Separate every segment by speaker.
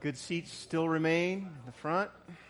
Speaker 1: Good seats still remain in the front.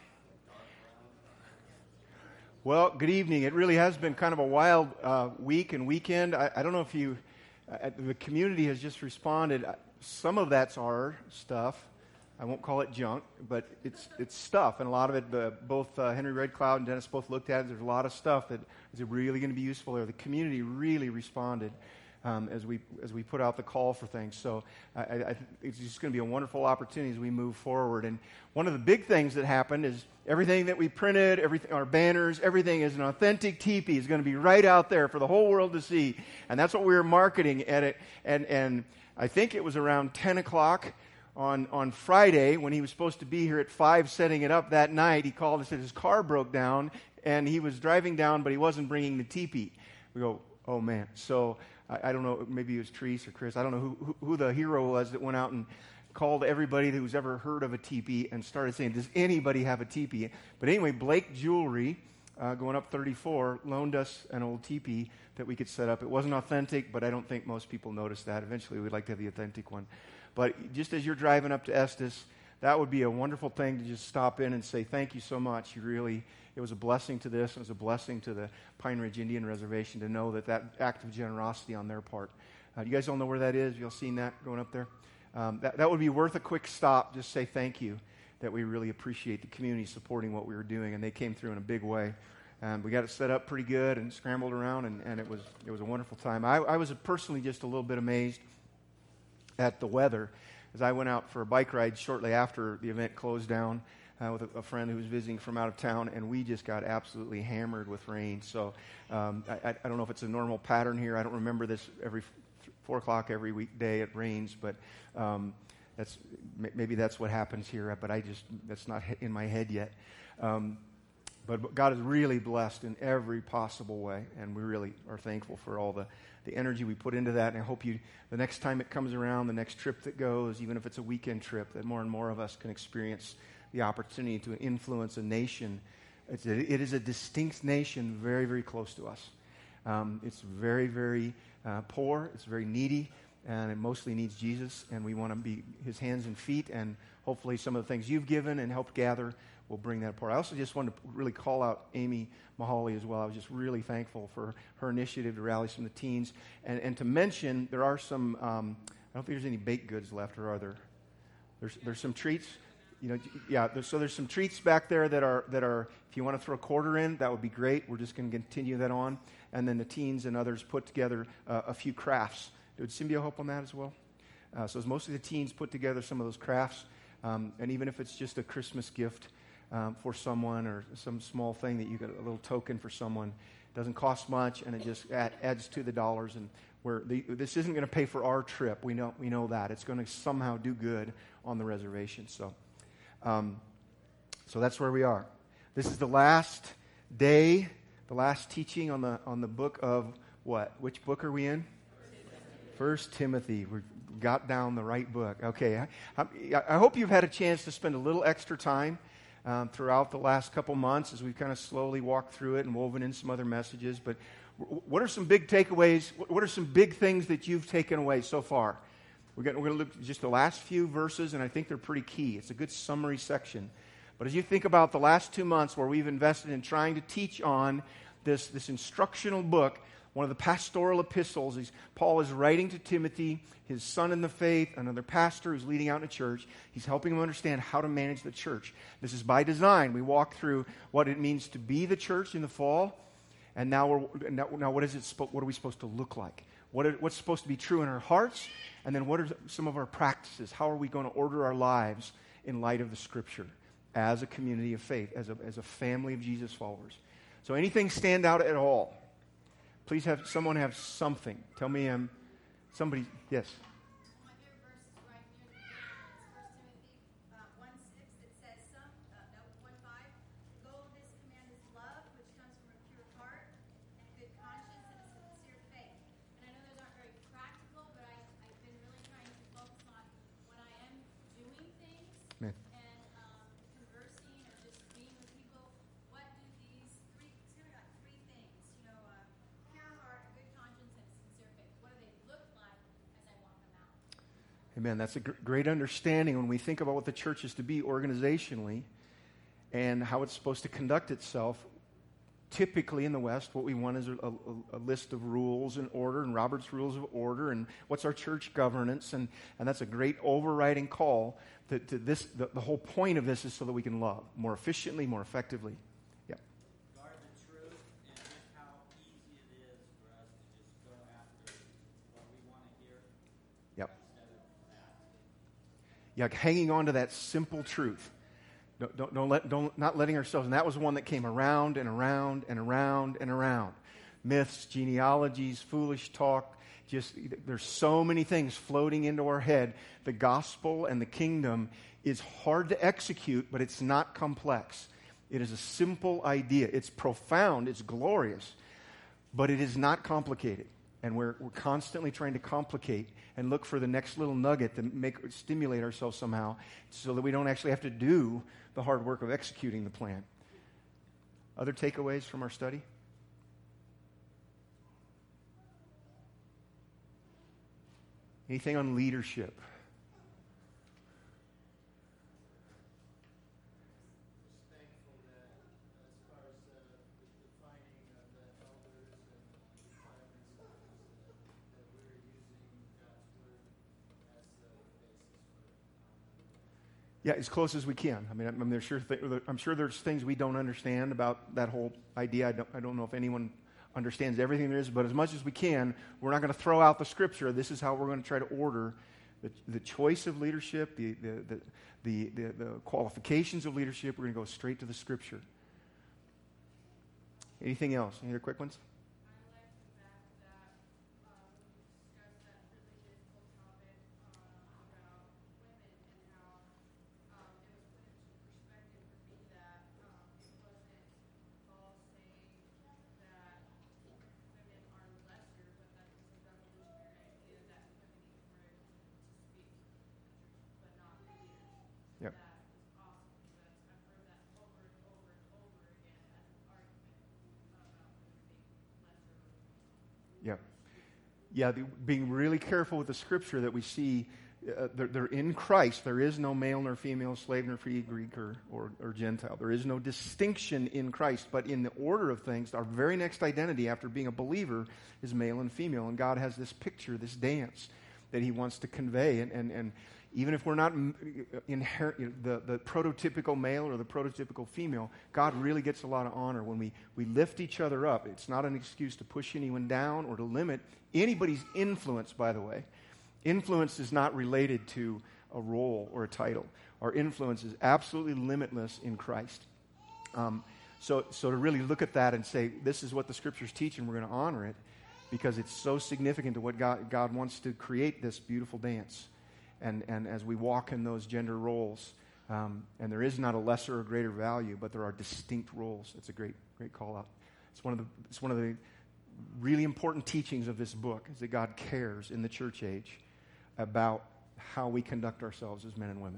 Speaker 1: Well, good evening. It really has been kind of a wild week and weekend. I don't know if the community has just responded. Some of that's our stuff. I won't call it junk, but it's stuff, and a lot of it, both Henry Red Cloud and Dennis both looked at it. There's a lot of stuff that is really going to be useful there. The community really responded as we put out the call for things. So it's just going to be a wonderful opportunity as we move forward. And one of the big things that happened is everything that we printed, everything, our banners, everything is an authentic teepee. Is going to be right out there for the whole world to see. And that's what we were marketing at it. And I think it was around 10 o'clock on Friday when he was supposed to be here at 5 setting it up that night. He called and said his car broke down and he was driving down, but he wasn't bringing the teepee. We go, oh man. So I don't know, maybe it was Treese or Chris. I don't know who the hero was that went out and called everybody who's ever heard of a teepee and started saying, does anybody have a teepee? But anyway, Blake Jewelry, going up 34, loaned us an old teepee that we could set up. It wasn't authentic, but I don't think most people noticed that. Eventually, we'd like to have the authentic one. But just as you're driving up to Estes, that would be a wonderful thing to just stop in and say, thank you so much. It was a blessing to this. It was a blessing to the Pine Ridge Indian Reservation to know that act of generosity on their part. You guys all know where that is? You've all seen that going up there? That would be worth a quick stop. Just say thank you, that we really appreciate the community supporting what we were doing, and they came through in a big way. We got it set up pretty good and scrambled around, and it was a wonderful time. I was personally just a little bit amazed at the weather as I went out for a bike ride shortly after the event closed down with a friend who was visiting from out of town, and we just got absolutely hammered with rain. So I don't know if it's a normal pattern here. I don't remember this every 4 o'clock every weekday it rains, but maybe that's what happens here, but that's not in my head yet. But God is really blessed in every possible way, and we really are thankful for all the energy we put into that. And I hope the next time it comes around, the next trip that goes, even if it's a weekend trip, that more and more of us can experience the opportunity to influence a nation. It is a distinct nation very, very close to us. It's very, very poor. It's very needy, and it mostly needs Jesus, and we want to be his hands and feet, and hopefully some of the things you've given and helped gather will bring that apart. I also just wanted to really call out Amy Mahali as well. I was just really thankful for her initiative to rally some of the teens. And to mention, there are some, I don't think there's any baked goods left, or are there? There's some treats. There's some treats back there that are, if you want to throw a quarter in, that would be great. We're just going to continue that on. And then the teens and others put together a few crafts. Did Symbio help on that as well? So as most of the teens put together some of those crafts, and even if it's just a Christmas gift, for someone or some small thing that you get a little token for someone. It doesn't cost much, and it just adds to the dollars. And this isn't going to pay for our trip. We know that. It's going to somehow do good on the reservation. So that's where we are. This is the last day, the last teaching on the book of what? Which book are we in? 1 Timothy. We got down the right book. Okay. I hope you've had a chance to spend a little extra time throughout the last couple months as we've kind of slowly walked through it and woven in some other messages. But what are some big takeaways? What are some big things that you've taken away so far? We're going to look at just the last few verses, and I think they're pretty key. It's a good summary section. But as you think about the last 2 months where we've invested in trying to teach on this instructional book, one of the pastoral epistles, Paul is writing to Timothy, his son in the faith, another pastor who's leading out in a church. He's helping him understand how to manage the church. This is by design. We walk through what it means to be the church in the fall, and now what are we supposed to look like? What's supposed to be true in our hearts, and then what are some of our practices? How are we going to order our lives in light of the Scripture as a community of faith, as a family of Jesus followers? So anything stand out at all? Please have someone have something. Tell me, somebody, yes.
Speaker 2: My favorite verse is right near the beginning. It's 1 Timothy 1:6. It says 1:5. The goal of this command is love, which comes from a pure heart and a good conscience and a sincere faith. And I know those aren't very practical, but I've been really trying to focus on when I am doing things
Speaker 1: Man.
Speaker 2: and conversing or just being with people. What do these three things, pure heart, a good conscience, and a sincere faith, what do they look like as I walk them
Speaker 1: Amen. That's a great understanding when we think about what the church is to be organizationally and how it's supposed to conduct itself. Typically in the West, what we want is a list of rules and order and Robert's Rules of Order and what's our church governance. And that's a great overriding call to this. The whole point of this is so that we can love more efficiently, more effectively. Yeah.
Speaker 3: Guard the truth and just how easy it is for us to just go after what we want to hear
Speaker 1: Yep.
Speaker 3: instead of that.
Speaker 1: Yeah, hanging on to that simple truth. Not letting ourselves, and that was one that came around and around and around and around. Myths, genealogies, foolish talk, there's so many things floating into our head. The gospel and the kingdom is hard to execute, but it's not complex. It is a simple idea. It's profound, it's glorious, but it is not complicated. And we're constantly trying to complicate and look for the next little nugget to stimulate ourselves somehow so that we don't actually have to do the hard work of executing the plan. Other takeaways from our study? Anything on leadership?
Speaker 4: Thankful that as far as the defining of the elders and requirements of those, that we're using God's word as the basis for
Speaker 1: Yeah, as close as we can. I'm sure there's things we don't understand about that whole idea. I don't know if anyone understands everything there is, but as much as we can, we're not going to throw out the scripture. This is how we're going to try to order the choice of leadership, the qualifications of leadership. We're going to go straight to the scripture. Anything else? Any other quick ones?
Speaker 2: I like the fact that we discussed that really difficult topic about women and how it was put into perspective for me that it wasn't Paul saying that women are lesser, but that it's a revolutionary idea that women even were able to speak, but not be leaders.
Speaker 1: Yep.
Speaker 2: That is awesome because I've heard that over and over and over again as an argument about women being lesser.
Speaker 1: Yeah. Yeah, being really careful with the scripture that we see. They're in Christ. There is no male nor female, slave nor free, Greek or Gentile. There is no distinction in Christ. But in the order of things, our very next identity after being a believer is male and female. And God has this picture, this dance that he wants to convey. And even if we're not the prototypical male or the prototypical female, God really gets a lot of honor when we lift each other up. It's not an excuse to push anyone down or to limit anybody's influence, by the way. Influence is not related to a role or a title. Our influence is absolutely limitless in Christ. So to really look at that and say, this is what the Scriptures teach, and we're going to honor it because it's so significant to what God wants to create this beautiful dance. And as we walk in those gender roles, and there is not a lesser or greater value, but there are distinct roles. It's a great call out. It's one of the really important teachings of this book is that God cares in the church age about how we conduct ourselves as men and women.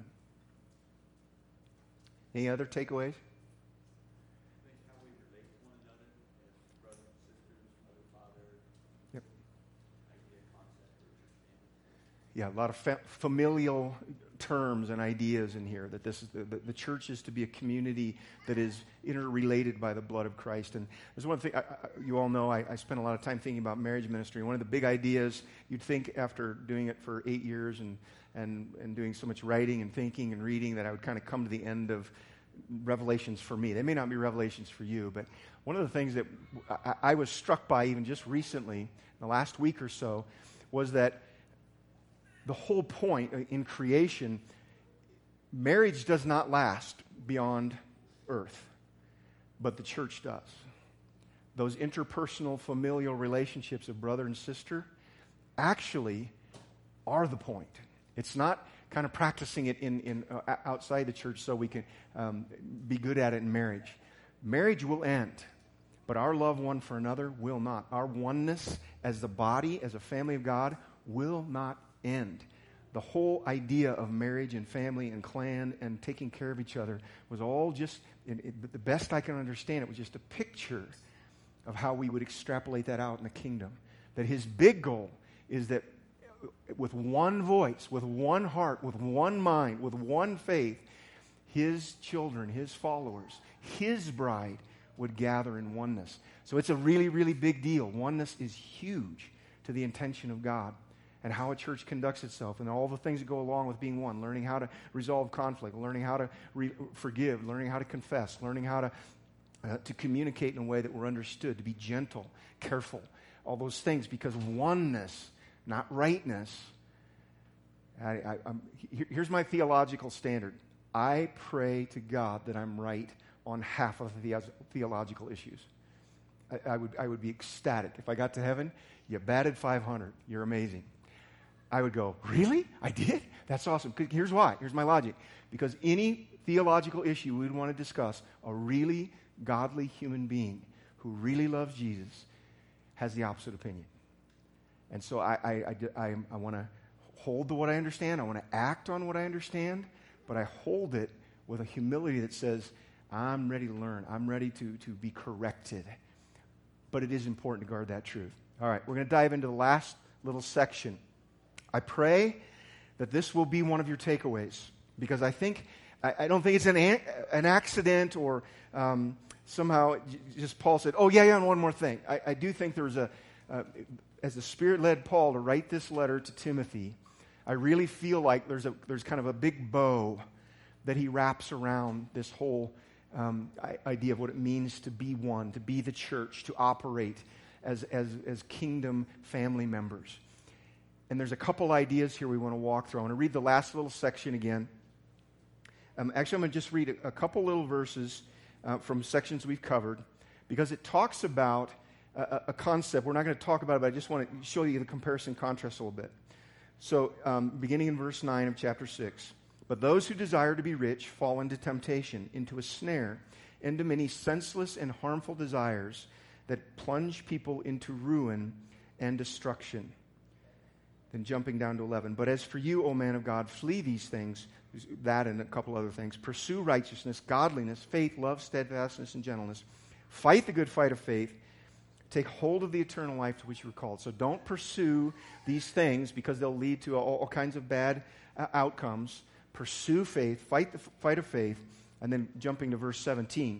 Speaker 1: Any other takeaways?
Speaker 3: I think how we relate to one another as brothers and sisters, mother, father,
Speaker 1: Yep.
Speaker 3: idea, concept, or church family.
Speaker 1: Yeah, a lot of familial terms and ideas in here, that this is the church is to be a community that is interrelated by the blood of Christ. And there's one thing, you all know, I spent a lot of time thinking about marriage ministry. One of the big ideas, you'd think after doing it for 8 years and doing so much writing and thinking and reading, that I would kind of come to the end of revelations for me. They may not be revelations for you, but one of the things that I was struck by even just recently, in the last week or so, was that the whole point in creation, marriage does not last beyond earth, but the church does. Those interpersonal, familial relationships of brother and sister actually are the point. It's not kind of practicing it in outside the church so we can be good at it in marriage. Marriage will end, but our love one for another will not. Our oneness as the body, as a family of God, will not end. The whole idea of marriage and family and clan and taking care of each other was all just, the best I can understand it, was just a picture of how we would extrapolate that out in the kingdom. That his big goal is that with one voice, with one heart, with one mind, with one faith, his children, his followers, his bride would gather in oneness. So it's a really, really big deal. Oneness is huge to the intention of God and how a church conducts itself and all the things that go along with being one, learning how to resolve conflict, learning how to forgive, learning how to confess, learning how to communicate in a way that we're understood, to be gentle, careful, all those things, because oneness, not rightness. Here's my theological standard. I pray to God that I'm right on half of the theological issues. I would be ecstatic. If I got to heaven, you batted 500. You're amazing. I would go, really? I did? That's awesome. Here's why. Here's my logic. Because any theological issue we would want to discuss, a really godly human being who really loves Jesus has the opposite opinion. And so I want to hold to what I understand. I want to act on what I understand, but I hold it with a humility that says, I'm ready to learn. I'm ready to be corrected. But it is important to guard that truth. All right, we're going to dive into the last little section. I pray that this will be one of your takeaways, because I don't think it's an accident or somehow just Paul said, oh, yeah, and one more thing. I do think there's as the Spirit led Paul to write this letter to Timothy, I really feel like there's kind of a big bow that he wraps around this whole idea of what it means to be one, to be the church, to operate as kingdom family members. And there's a couple ideas here we want to walk through. I want to read the last little section again. Actually, I'm going to just read a couple little verses from sections we've covered, because it talks about a concept. We're not going to talk about it, but I just want to show you the comparison contrast a little bit. So, beginning in verse 9 of chapter 6. But those who desire to be rich fall into temptation, into a snare, into many senseless and harmful desires that plunge people into ruin and destruction. Then jumping down to 11. But as for you, O man of God, flee these things, that and a couple other things. Pursue righteousness, godliness, faith, love, steadfastness, and gentleness. Fight the good fight of faith. Take hold of the eternal life to which you were called. So don't pursue these things, because they'll lead to all kinds of bad outcomes. Pursue faith, fight the fight of faith, and then jumping to verse 17.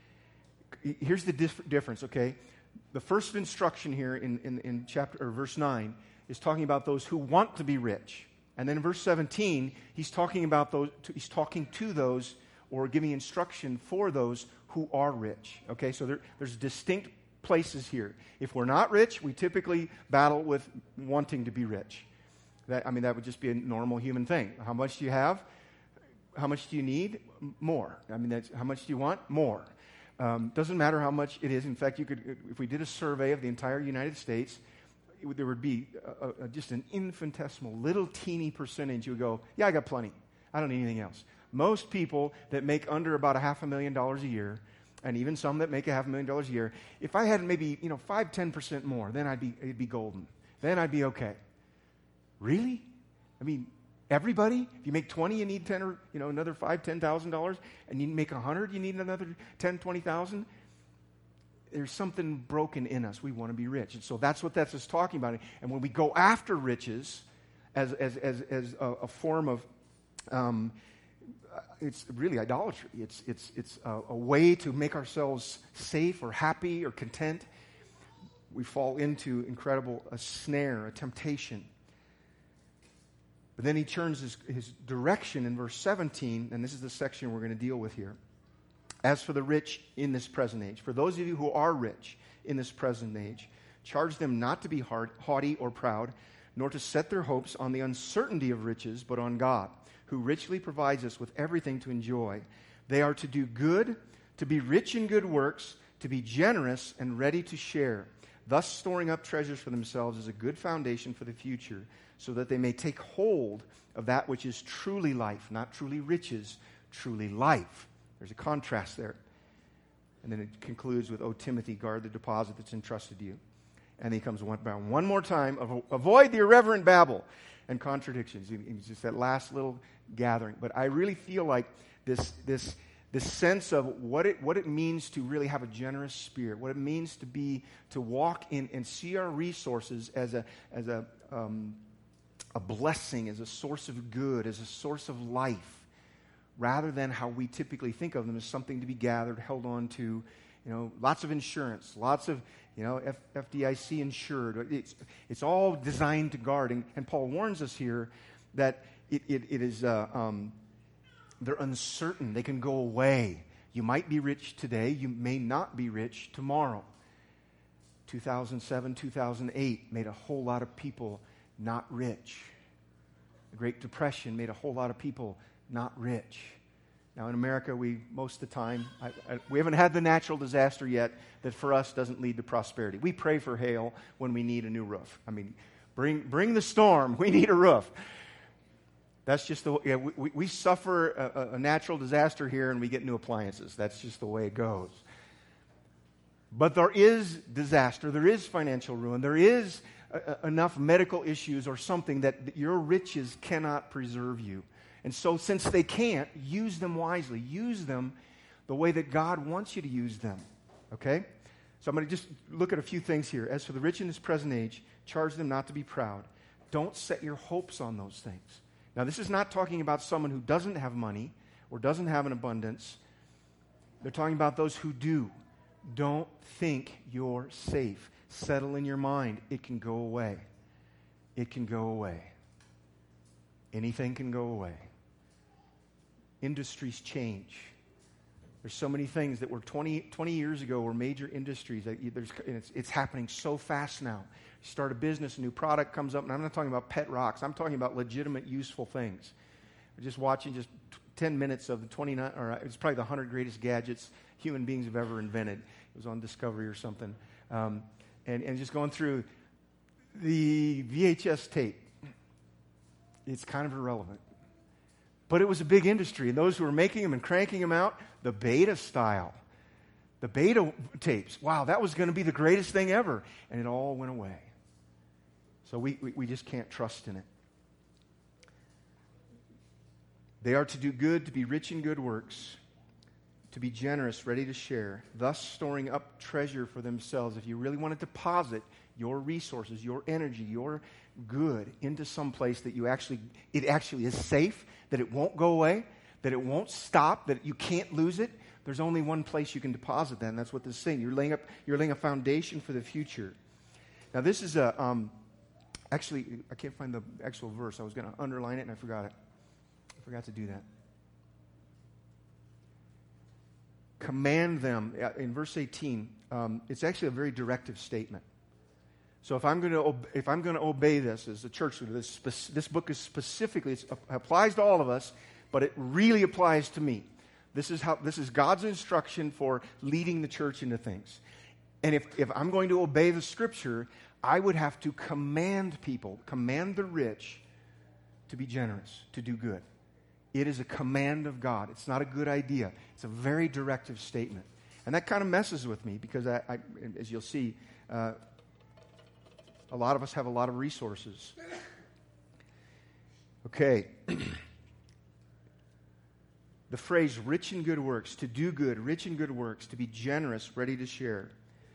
Speaker 1: Here's the difference, okay? The first instruction here in chapter or verse 9 is talking about those who want to be rich. And then in verse 17, he's talking about those. He's talking to those, or giving instruction for those who are rich. Okay, so there's distinct places here. If we're not rich, we typically battle with wanting to be rich. That would just be a normal human thing. How much do you have? How much do you need? More. How much do you want? More. Doesn't matter how much it is. In fact, you could, if we did a survey of the entire United States, there would be just an infinitesimal, little teeny percentage. You would go, yeah, I got plenty. I don't need anything else. Most people that make under about $500,000 a year, and even some that make $500,000 a year, if I had maybe 5-10% more, then it'd be golden. Then I'd be okay. Really? Everybody? If you make 20, you need 10 or another $5,000-$10,000, and you make 100, you need another 10, 20,000. There's something broken in us. We want to be rich, and so that's what that's just talking about. And when we go after riches as a form of it's really idolatry. It's a way to make ourselves safe or happy or content. We fall into a snare, a temptation. But then he turns his direction in verse 17, and this is the section we're going to deal with here. As for the rich in this present age, for those of you who are rich in this present age, charge them not to be haughty or proud, nor to set their hopes on the uncertainty of riches, but on God, who richly provides us with everything to enjoy. They are to do good, to be rich in good works, to be generous and ready to share, thus storing up treasures for themselves as a good foundation for the future, so that they may take hold of that which is truly life, not truly riches, truly life. There's a contrast there. And then it concludes with, O Timothy, guard the deposit that's entrusted to you. And he comes one more time, avoid the irreverent babble and contradictions. It's just that last little gathering. But I really feel like this sense of what it means to really have a generous spirit, what it means to walk in and see our resources as a a blessing, as a source of good, as a source of life, rather than how we typically think of them as something to be gathered, held on to, lots of insurance, lots of, FDIC insured. It's all designed to guard. And Paul warns us here that it is, they're uncertain. They can go away. You might be rich today. You may not be rich tomorrow. 2007, 2008 made a whole lot of people not rich. The Great Depression made a whole lot of people not rich. Now in America, most of the time, we haven't had the natural disaster yet that for us doesn't lead to prosperity. We pray for hail when we need a new roof. I mean, bring the storm. We need a roof. That's just we suffer a natural disaster here and we get new appliances. That's just the way it goes. But there is disaster. There is financial ruin. There is enough medical issues or something that your riches cannot preserve you. And so since they can't, use them wisely. Use them the way that God wants you to use them. Okay? So I'm going to just look at a few things here. As for the rich in this present age, charge them not to be proud. Don't set your hopes on those things. Now, this is not talking about someone who doesn't have money or doesn't have an abundance. They're talking about those who do. Don't think you're safe. Settle in your mind. It can go away. It can go away. Anything can go away. Industries change. There's so many things that were 20 years ago were major industries. It's happening so fast now. You start a business, a new product comes up, and I'm not talking about pet rocks. I'm talking about legitimate, useful things. We're just watching 10 minutes of the 29, or it's probably the 100 greatest gadgets human beings have ever invented. It was on Discovery or something. And just going through the VHS tape. It's kind of irrelevant. But it was a big industry, and those who were making them and cranking them out, the beta style, the beta tapes, wow, that was going to be the greatest thing ever, and it all went away. So we just can't trust in it. They are to do good, to be rich in good works, to be generous, ready to share, thus storing up treasure for themselves. If you really want to deposit your resources, your energy, your good into some place that it actually is safe, that it won't go away, that it won't stop, that you can't lose it, there's only one place you can deposit that, and that's what this is saying. You're laying a foundation for the future. Now this is actually, I can't find the actual verse. I was going to underline it and I forgot it. I forgot to do that. Command them. In verse 18, it's actually a very directive statement. So if I'm going to obey this as a church leader, this book is specifically, it applies to all of us, but it really applies to me. This is God's instruction for leading the church into things. And if I'm going to obey the Scripture, I would have to command people, command the rich to be generous, to do good. It is a command of God. It's not a good idea. It's a very directive statement. And that kind of messes with me because, as you'll see, a lot of us have a lot of resources. Okay. The phrase rich in good works, to do good, rich in good works, to be generous, ready to share.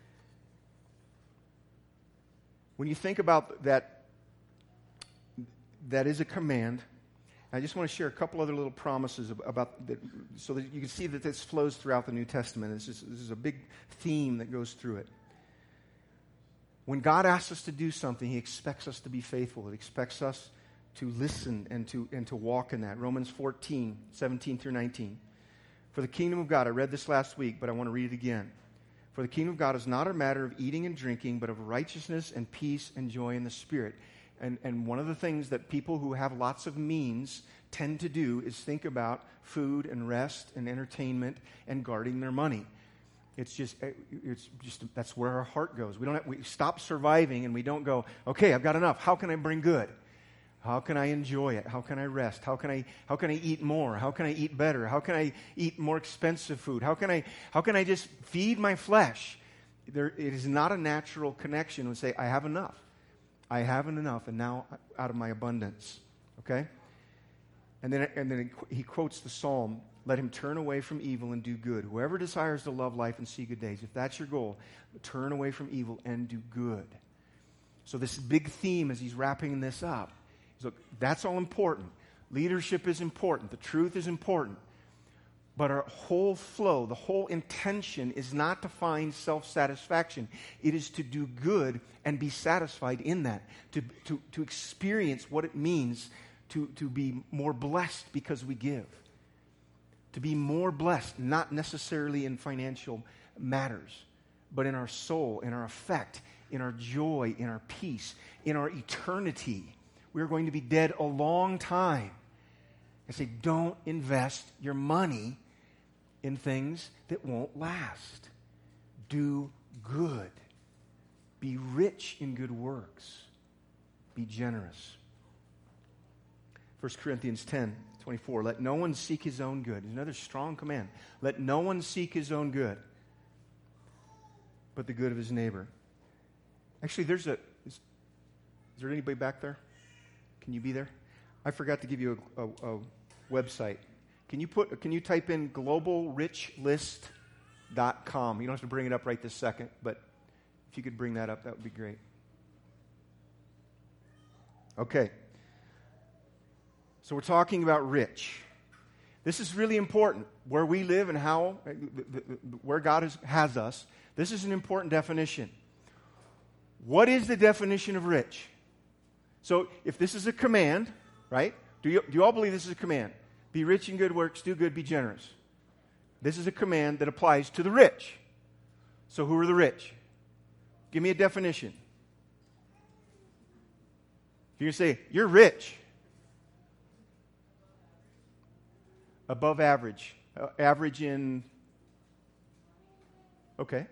Speaker 1: When you think about that, that is a command. I just want to share a couple other little promises about that, so that you can see that this flows throughout the New Testament. This is a big theme that goes through it. When God asks us to do something, He expects us to be faithful. He expects us to listen and to walk in that. Romans 14, 17 through 19. For the kingdom of God, I read this last week, but I want to read it again. For the kingdom of God is not a matter of eating and drinking, but of righteousness and peace and joy in the Spirit. And one of the things that people who have lots of means tend to do is think about food and rest and entertainment and guarding their money. It's just that's where our heart goes. We stop surviving and we don't go, okay, I've got enough. How can I bring good? How can I enjoy it? How can I rest? How can I eat more? How can I eat better? How can I eat more expensive food? How can I just feed my flesh? It is not a natural connection and say, I have enough. I haven't enough, and now out of my abundance. Okay? And then he quotes the Psalm, let him turn away from evil and do good. Whoever desires to love life and see good days, if that's your goal, turn away from evil and do good. So this big theme as he's wrapping this up So that's all important. Leadership is important. The truth is important. But our whole flow, the whole intention is not to find self-satisfaction. It is to do good and be satisfied in that, to experience what it means to be more blessed because we give. To be more blessed, not necessarily in financial matters, but in our soul, in our affect, in our joy, in our peace, in our eternity. We are going to be dead a long time. I say, don't invest your money in things that won't last. Do good. Be rich in good works. Be generous. 1 Corinthians 10:24. Let no one seek his own good. There's another strong command. Let no one seek his own good, but the good of his neighbor. Actually, is there anybody back there? Can you be there? I forgot to give you a website. Can you type in globalrichlist.com? You don't have to bring it up right this second, but if you could bring that up, that would be great. Okay. So we're talking about rich. This is really important. Where we live and where God has us, this is an important definition. What is the definition of rich? So if this is a command, right? Do you all believe this is a command? Be rich in good works, do good, be generous. This is a command that applies to the rich. So who are the rich? Give me a definition. If you're going to say, you're rich. Above average. Average in... Okay.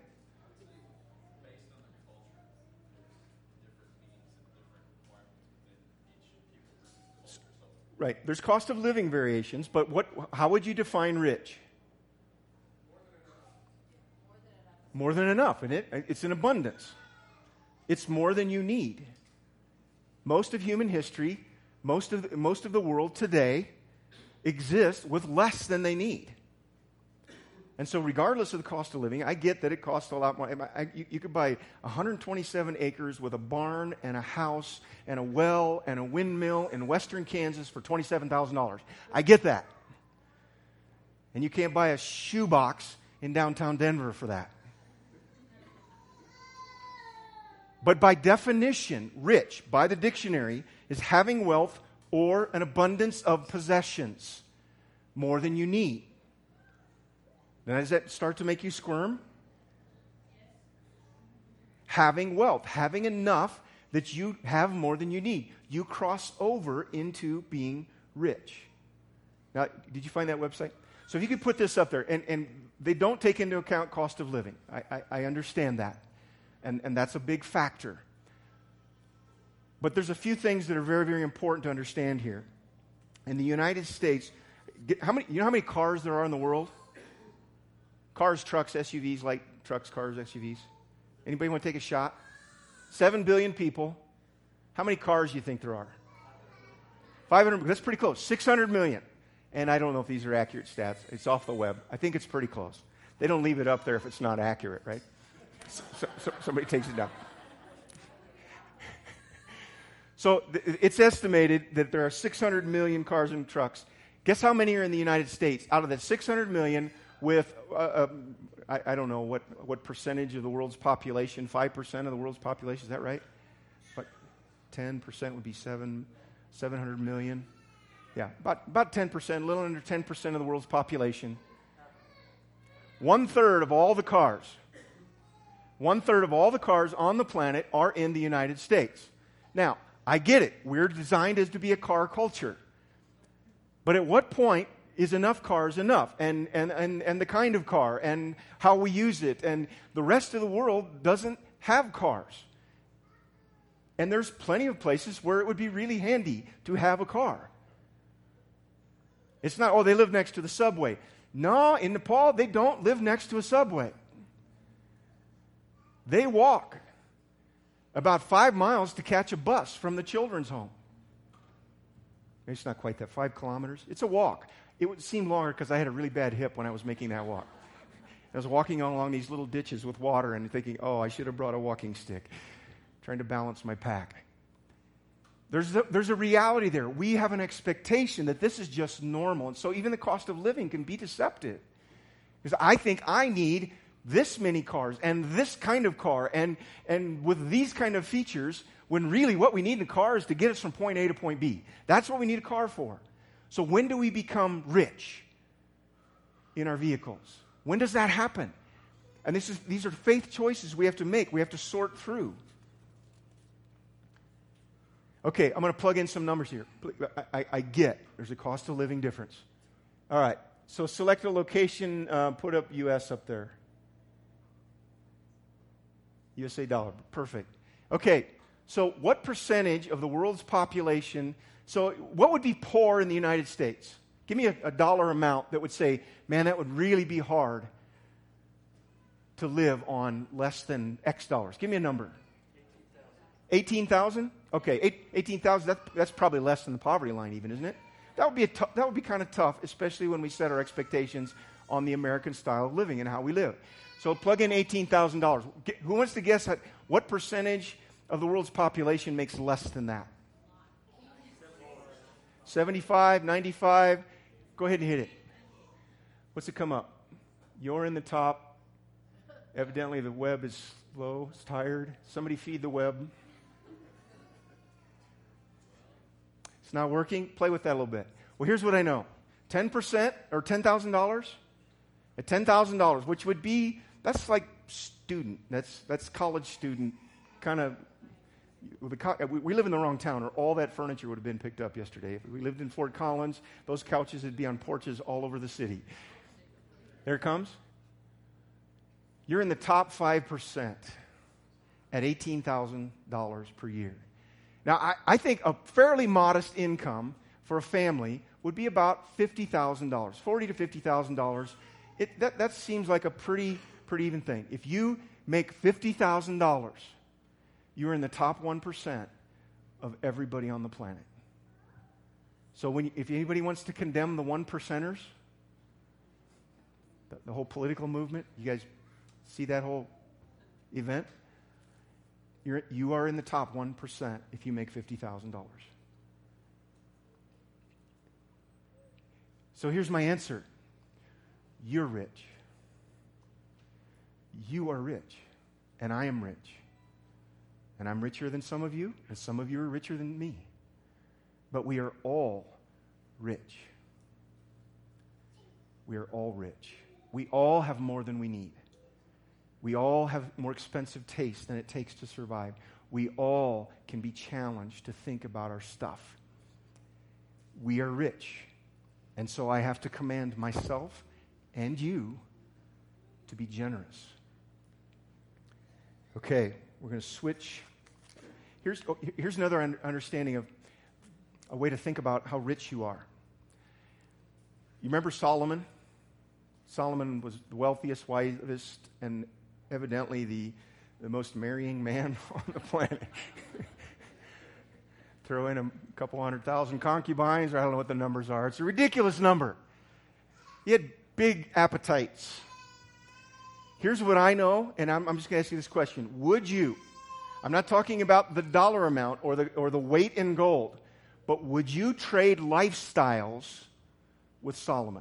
Speaker 1: Right. There's cost of living variations, but how would you define rich? More than enough, isn't it? It's an abundance. It's more than you need. Most of human history, most of the world today exists with less than they need. And so regardless of the cost of living, I get that it costs a lot more. You could buy 127 acres with a barn and a house and a well and a windmill in western Kansas for $27,000. I get that. And you can't buy a shoebox in downtown Denver for that. But by definition, rich, by the dictionary, is having wealth or an abundance of possessions, more than you need. Now, does that start to make you squirm? Having wealth, having enough that you have more than you need. You cross over into being rich. Now, did you find that website? So if you could put this up there, and they don't take into account cost of living. I understand that. And that's a big factor. But there's a few things that are very, very important to understand here. In the United States, you know how many cars there are in the world? Cars, trucks, SUVs, light trucks, cars, SUVs. Anybody want to take a shot? 7 billion people. How many cars do you think there are? 500. That's pretty close. 600 million. And I don't know if these are accurate stats. It's off the web. I think it's pretty close. They don't leave it up there if it's not accurate, right? So somebody takes it down. So it's estimated that there are 600 million cars and trucks. Guess how many are in the United States? Out of the 600 million, with, I don't know, what percentage of the world's population, 5% of the world's population, is that right? What, 10% would be 700 million? Yeah, about 10%, a little under 10% of the world's population. 1/3 of all the cars, 1/3 of all the cars on the planet are in the United States. Now, I get it. We're designed as to be a car culture. But at what point is enough cars enough? And the kind of car and how we use it. And the rest of the world doesn't have cars. And there's plenty of places where it would be really handy to have a car. It's not, they live next to the subway. No, in Nepal, they don't live next to a subway. They walk about 5 miles to catch a bus from the children's home. Maybe it's not quite that, 5 kilometers. It's a walk. It would seem longer because I had a really bad hip when I was making that walk. I was walking along these little ditches with water and thinking, I should have brought a walking stick, trying to balance my pack. There's a reality there. We have an expectation that this is just normal. And so even the cost of living can be deceptive. Because I think I need this many cars and this kind of car and with these kind of features, when really what we need in a car is to get us from point A to point B. That's what we need a car for. So when do we become rich in our vehicles? When does that happen? And these are faith choices we have to make. We have to sort through. Okay, I'm going to plug in some numbers here. I get there's a cost of living difference. All right, so select a location, put up U.S. up there. USA dollar, perfect. Okay, so what percentage of the world's population, so what would be poor in the United States? Give me a dollar amount that would say, man, that would really be hard to live on less than X dollars. Give me a number. 18,000? Okay, 18,000, that's probably less than the poverty line even, isn't it? That would be kind of tough, especially when we set our expectations on the American style of living and how we live. So plug in $18,000. Who wants to guess what percentage of the world's population makes less than that? 75, 95? Go ahead and hit it. What's it come up? You're in the top. Evidently the web is slow, it's tired. Somebody feed the web. It's not working? Play with that a little bit. Well, here's what I know. 10% or $10,000? At $10,000, which would be, that's like student. That's college student kind of. We live in the wrong town, or all that furniture would have been picked up yesterday. If we lived in Fort Collins, those couches would be on porches all over the city. There it comes. You're in the top 5% at $18,000 per year. Now, I think a fairly modest income for a family would be about $50,000, $40,000 to $50,000. That seems like a pretty even thing. If you make $50,000, you're in the top 1% of everybody on the planet. So if anybody wants to condemn the 1%ers, the whole political movement, you guys see that whole event? You are in the top 1% if you make $50,000. So here's my answer. You're rich. You are rich. And I am rich. And I'm richer than some of you, and some of you are richer than me. But we are all rich. We are all rich. We all have more than we need. We all have more expensive taste than it takes to survive. We all can be challenged to think about our stuff. We are rich. And so I have to command myself and you to be generous. Okay, we're going to switch. Here's another understanding of a way to think about how rich you are. You remember Solomon? Solomon was the wealthiest, wisest, and evidently the most marrying man on the planet. Throw in a couple 100,000 concubines, or I don't know what the numbers are. It's a ridiculous number. He had big appetites. Here's what I know, and I'm just going to ask you this question. Would you, I'm not talking about the dollar amount or the weight in gold, but would you trade lifestyles with Solomon?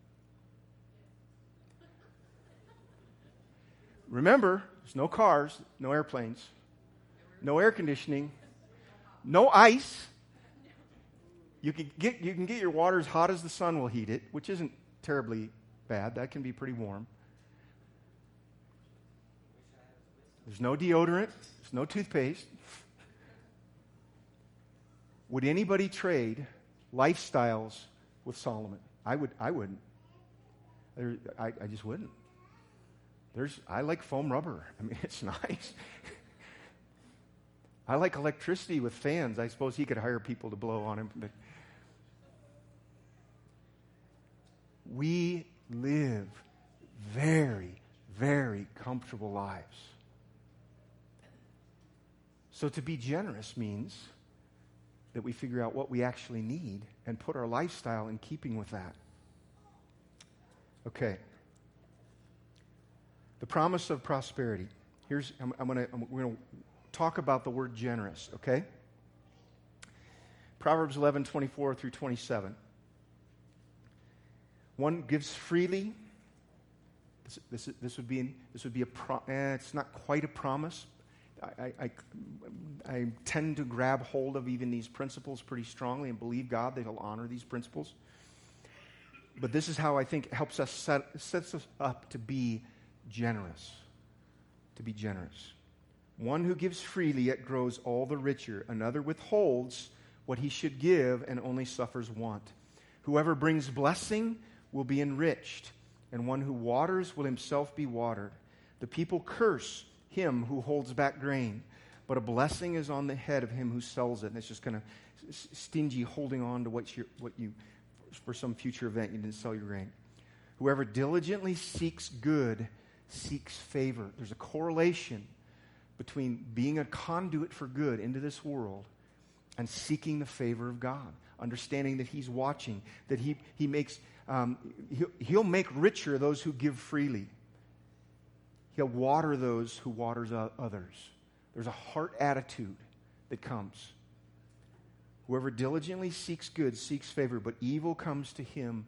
Speaker 1: Remember, there's no cars, no airplanes, no air conditioning, no ice. You can get your water as hot as the sun will heat it, which isn't terribly bad. That can be pretty warm. There's no deodorant. There's no toothpaste. Would anybody trade lifestyles with Solomon? I wouldn't. I just wouldn't. I like foam rubber. I mean, it's nice. I like electricity with fans. I suppose he could hire people to blow on him. But we live very, very comfortable lives. So to be generous means that we figure out what we actually need and put our lifestyle in keeping with that. Okay. The promise of prosperity. We're going to talk about the word generous, okay? Proverbs 11:24 through 27. One gives freely. This would be it's not quite a promise. I tend to grab hold of even these principles pretty strongly and believe God that He'll honor these principles. But this is how I think it helps us sets us up to be generous. To be generous. One who gives freely, yet grows all the richer. Another withholds what he should give and only suffers want. Whoever brings blessing will be enriched, and one who waters will himself be watered. The people curse him who holds back grain, but a blessing is on the head of him who sells it. And it's just kind of stingy holding on to what you for some future event you didn't sell your grain. Whoever diligently seeks good seeks favor. There's a correlation between being a conduit for good into this world and seeking the favor of God, understanding that He's watching, that He makes He'll make richer those who give freely. He'll water those who waters others. There's a heart attitude that comes. Whoever diligently seeks good seeks favor, but evil comes to him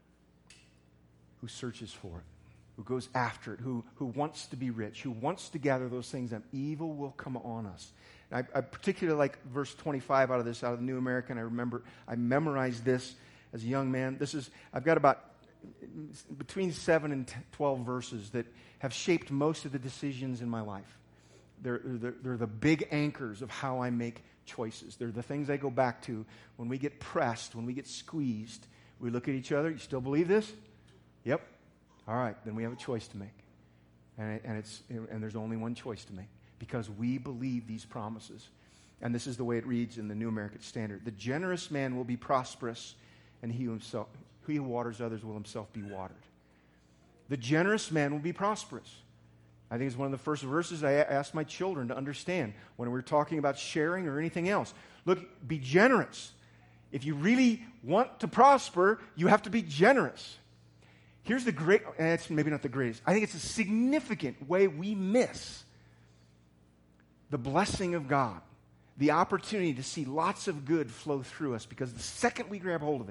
Speaker 1: who searches for it, who goes after it, who wants to be rich, who wants to gather those things up. Evil will come on us. And I particularly like verse 25 out of the New American. I memorized this as a young man. I've got about between 7 and 12 verses that have shaped most of the decisions in my life. They're the big anchors of how I make choices. They're the things I go back to when we get pressed, when we get squeezed. We look at each other. You still believe this? Yep. All right, then we have a choice to make. And there's only one choice to make because we believe these promises. And this is the way it reads in the New American Standard. The generous man will be prosperous, and he who waters others will himself be watered. The generous man will be prosperous. I think it's one of the first verses I asked my children to understand when we're talking about sharing or anything else. Look, be generous. If you really want to prosper, you have to be generous. Here's the great, and it's maybe not the greatest. I think it's a significant way we miss the blessing of God, the opportunity to see lots of good flow through us, because the second we grab hold of it,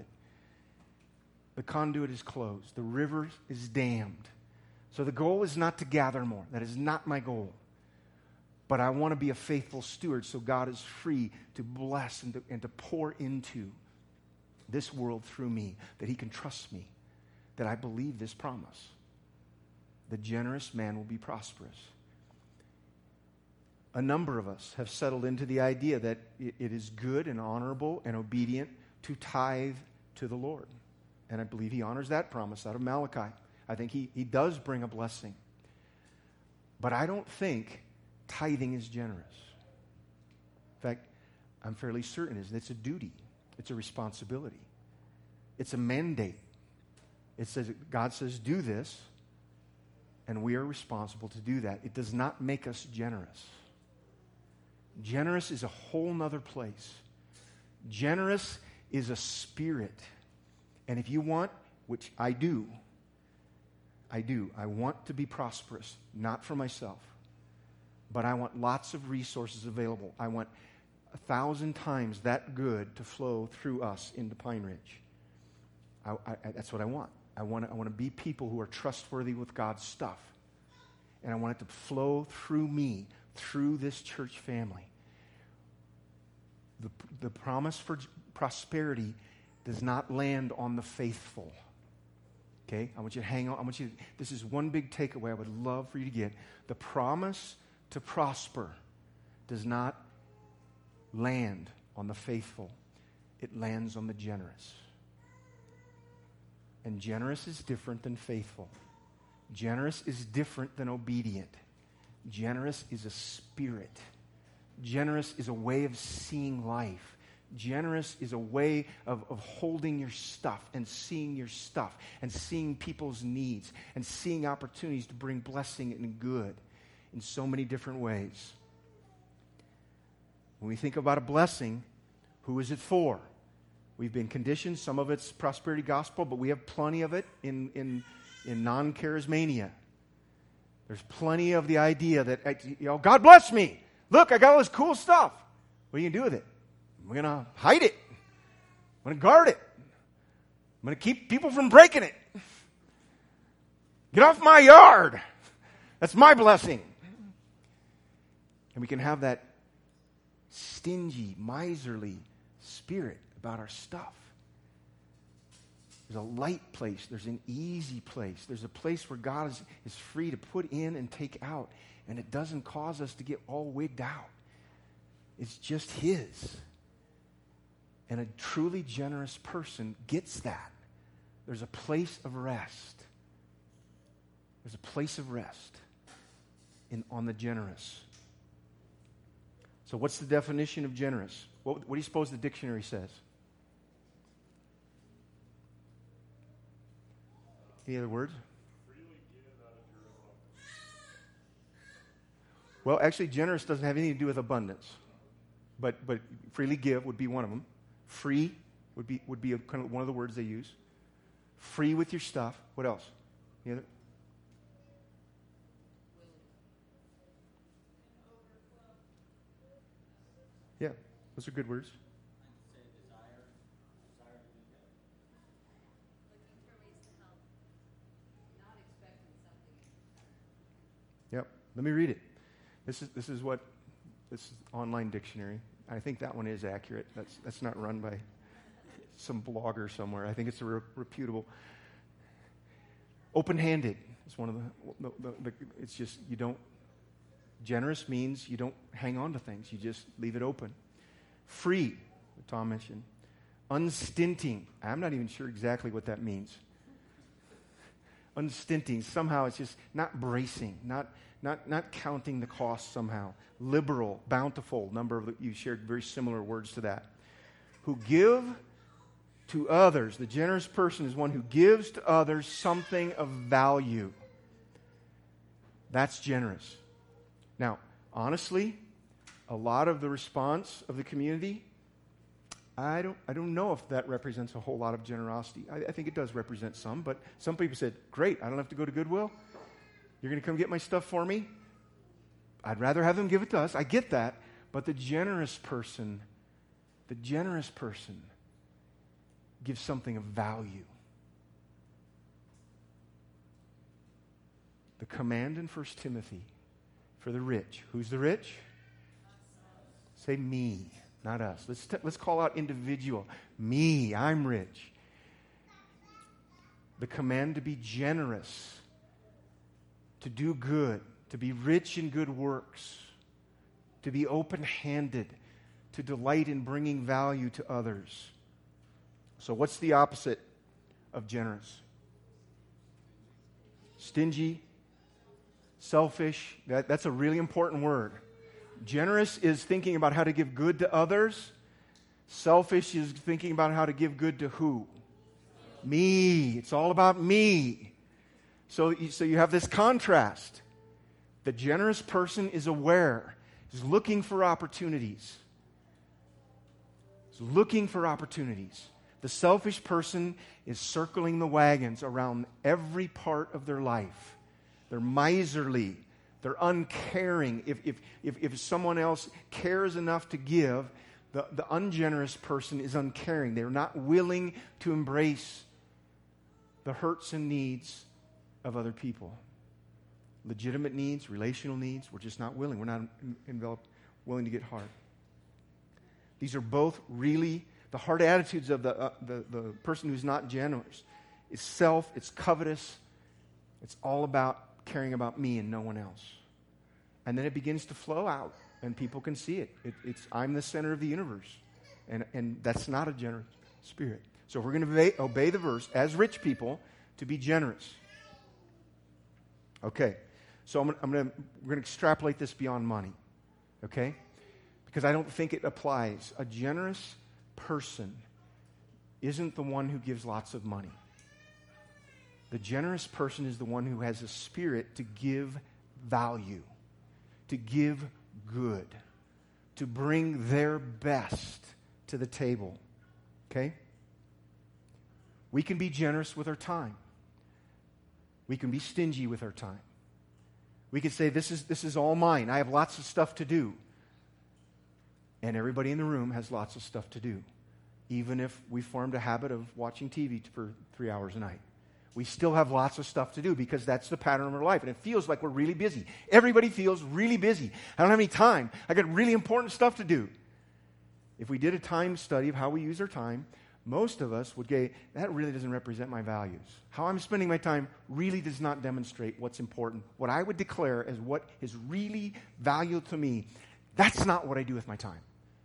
Speaker 1: the conduit is closed. The river is dammed. So the goal is not to gather more. That is not my goal. But I want to be a faithful steward so God is free to bless and to pour into this world through me, that He can trust me, that I believe this promise. The generous man will be prosperous. A number of us have settled into the idea that it is good and honorable and obedient to tithe to the Lord. And I believe He honors that promise out of Malachi. I think he does bring a blessing. But I don't think tithing is generous. In fact, I'm fairly certain it's a duty. It's a responsibility. It's a mandate. It says, God says, do this, and we are responsible to do that. It does not make us generous. Generous is a whole nother place. Generous is a spirit. And if you want, which I do, I want to be prosperous, not for myself, but I want lots of resources available. I want 1,000 times that good to flow through us into Pine Ridge. That's what I want. I want to be people who are trustworthy with God's stuff. And I want it to flow through me, through this church family. The promise for prosperity does not land on the faithful. Okay? I want you to hang on. This is one big takeaway I would love for you to get. The promise to prosper does not land on the faithful. It lands on the generous. And generous is different than faithful. Generous is different than obedient. Generous is a spirit. Generous is a way of seeing life. Generous is a way of holding your stuff and seeing your stuff and seeing people's needs and seeing opportunities to bring blessing and good in so many different ways. When we think about a blessing, who is it for? We've been conditioned. Some of it's prosperity gospel, but we have plenty of it in non-charismania. There's plenty of the idea that, God bless me. Look, I got all this cool stuff. What are you going to do with it? We're going to hide it. I'm going to guard it. I'm going to keep people from breaking it. Get off my yard. That's my blessing. And we can have that stingy, miserly spirit about our stuff. There's a light place. There's an easy place. There's a place where God is free to put in and take out. And it doesn't cause us to get all wigged out. It's just His. And a truly generous person gets that. There's a place of rest. There's a place of rest on the generous. So what's the definition of generous? What do you suppose the dictionary says? Any other words? Well, actually, generous doesn't have anything to do with abundance. But freely give would be one of them. Free would be kind of one of the words they use. Free with your stuff. What else? Any other? Yeah, those are good words.
Speaker 3: Say desire to do good.
Speaker 2: Looking for ways to help. Not expecting something.
Speaker 1: Yep. Let me read it. This is online dictionary. I think that one is accurate. That's not run by some blogger somewhere. I think it's a reputable. Open-handed is one of the it's just you don't. Generous means you don't hang on to things. You just leave it open. Free, Tom mentioned. Unstinting. I'm not even sure exactly what that means. Unstinting. Somehow it's just not bracing, not counting the cost somehow. Liberal, bountiful. You shared very similar words to that. Who give to others. The generous person is one who gives to others something of value. That's generous. Now, honestly, a lot of the response of the community, I don't know if that represents a whole lot of generosity. I think it does represent some, but some people said, great, I don't have to go to Goodwill. You're going to come get my stuff for me? I'd rather have them give it to us. I get that. But the generous person gives something of value. The command in 1 Timothy for the rich. Who's the rich? Say me, not us. Let's call out individual. Me, I'm rich. The command to be generous, to do good, to be rich in good works, to be open-handed, to delight in bringing value to others. So what's the opposite of generous? Stingy, selfish. That's a really important word. Generous is thinking about how to give good to others. Selfish is thinking about how to give good to who? Me. It's all about me. So you have this contrast. The generous person is aware, is looking for opportunities. Is looking for opportunities. The selfish person is circling the wagons around every part of their life. They're miserly. They're uncaring. If someone else cares enough to give, the ungenerous person is uncaring. They're not willing to embrace the hurts and needs of other people. Legitimate needs, relational needs, we're just not willing. We're not willing to get hard. These are both really the hard attitudes of the person who's not generous. It's self, it's covetous, it's all about caring about me and no one else. And then it begins to flow out, and people can see it. It's I'm the center of the universe. And that's not a generous spirit. So we're going to obey the verse, as rich people, to be generous. Okay. So we're going to extrapolate this beyond money. Okay? Because I don't think it applies. A generous person isn't the one who gives lots of money. The generous person is the one who has a spirit to give value, to give good, to bring their best to the table. Okay? We can be generous with our time. We can be stingy with our time. We can say, this is all mine. I have lots of stuff to do. And everybody in the room has lots of stuff to do. even if we formed a habit of watching TV for 3 hours a night. We still have lots of stuff to do because that's the pattern of our life. And it feels like we're really busy. Everybody feels really busy. I don't have any time. I got really important stuff to do. If we did a time study of how we use our time, most of us would go, that really doesn't represent my values. How I'm spending my time really does not demonstrate what's important. What I would declare as what is really valuable to me, that's not what I do with my time.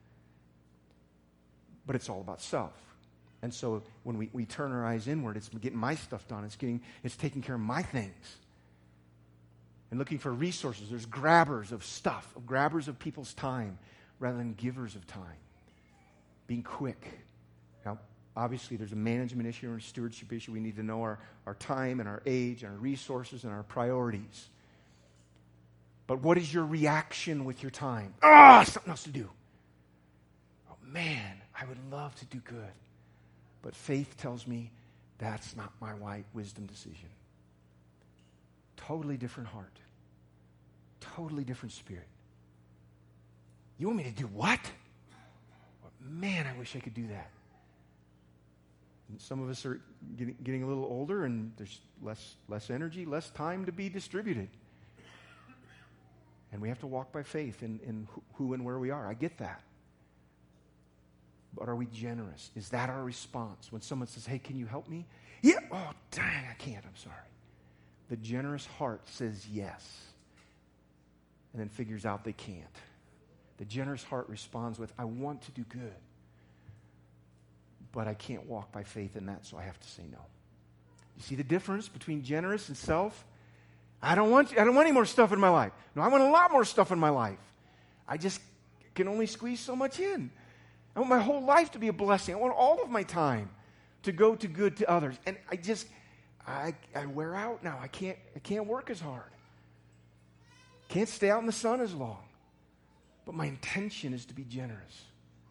Speaker 1: But it's all about self. And so when we turn our eyes inward, it's getting my stuff done. It's taking care of my things. And looking for resources. There's grabbers of stuff, grabbers of people's time, rather than givers of time. Being quick. Now, obviously, there's a management issue and a stewardship issue. We need to know our time and our age and our resources and our priorities. But what is your reaction with your time? Something else to do. Oh, man, I would love to do good. But faith tells me that's not my wisdom decision. Totally different heart. Totally different spirit. You want me to do what? Well, man, I wish I could do that. And some of us are getting a little older, and there's less energy, less time to be distributed. And we have to walk by faith in who and where we are. I get that. But are we generous? Is that our response? When someone says, hey, can you help me? Yeah. Oh, dang, I can't. I'm sorry. The generous heart says yes. And then figures out they can't. The generous heart responds with, I want to do good. But I can't walk by faith in that, so I have to say no. You see the difference between generous and self? I don't want any more stuff in my life. No, I want a lot more stuff in my life. I just can only squeeze so much in. I want my whole life to be a blessing. I want all of my time to go to good to others. And I wear out now. I can't work as hard. Can't stay out in the sun as long. But my intention is to be generous.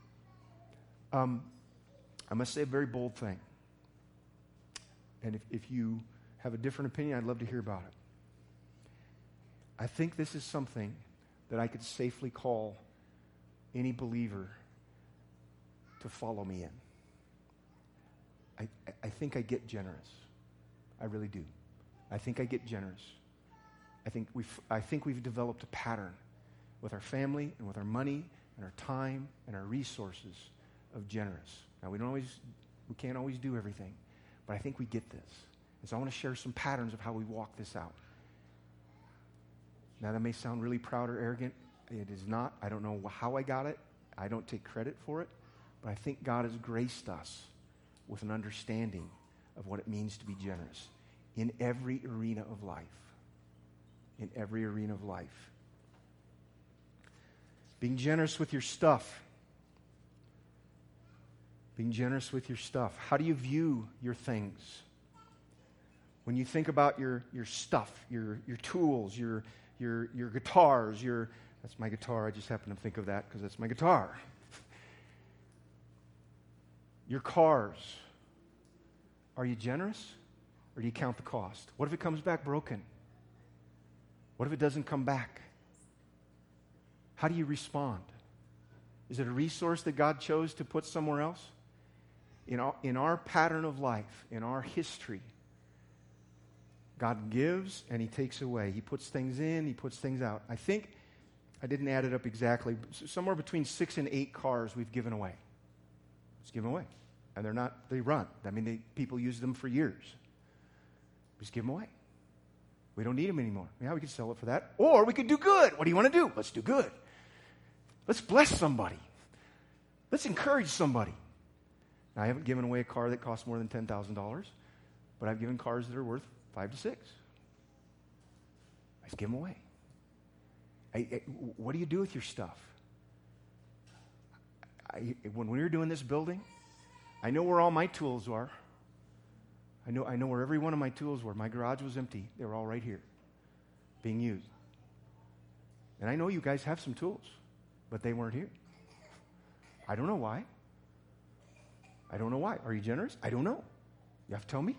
Speaker 1: I must say a very bold thing. And if you have a different opinion, I'd love to hear about it. I think this is something that I could safely call any believer to follow me in. I think I get generous. I really do. I think I get generous. I think we've developed a pattern with our family and with our money and our time and our resources of generous. Now, we can't always do everything, but I think we get this. And so I want to share some patterns of how we walk this out. Now, that may sound really proud or arrogant. It is not. I don't know how I got it. I don't take credit for it. But I think God has graced us with an understanding of what it means to be generous in every arena of life. In every arena of life. Being generous with your stuff. Being generous with your stuff. How do you view your things? When you think about your stuff, your tools, your guitars, that's my guitar. I just happen to think of that because that's my guitar. Your cars. Are you generous or do you count the cost? What if it comes back broken? What if it doesn't come back? How do you respond? Is it a resource that God chose to put somewhere else? In our pattern of life, in our history, God gives and He takes away. He puts things in, He puts things out. I think, I didn't add it up exactly, somewhere between 6 and 8 cars we've given away. It's given away. And they run. I mean, people use them for years. Just give them away. We don't need them anymore. Yeah, we could sell it for that. Or we could do good. What do you want to do? Let's do good. Let's bless somebody. Let's encourage somebody. Now, I haven't given away a car that costs more than $10,000, but I've given cars that are worth 5 to 6. I just give them away. What do you do with your stuff? When we were doing this building, I know where all my tools are. I know where every one of my tools were. My garage was empty. They were all right here, being used. And I know you guys have some tools, but they weren't here. I don't know why. I don't know why. Are you generous? I don't know. You have to tell me.